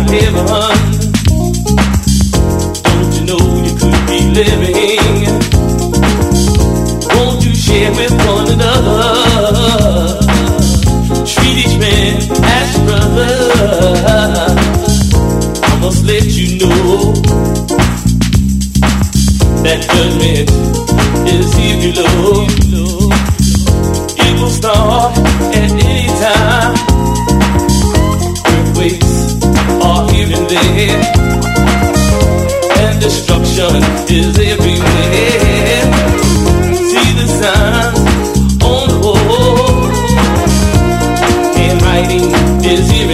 heaven. Don't you know you could be living? Won't you share with one another? Treat each man as brother. I must let you know that judgment is here below. It will start at any time. Earthquakes are here and there, and destruction is everywhere. See the signs on the wall, handwriting is here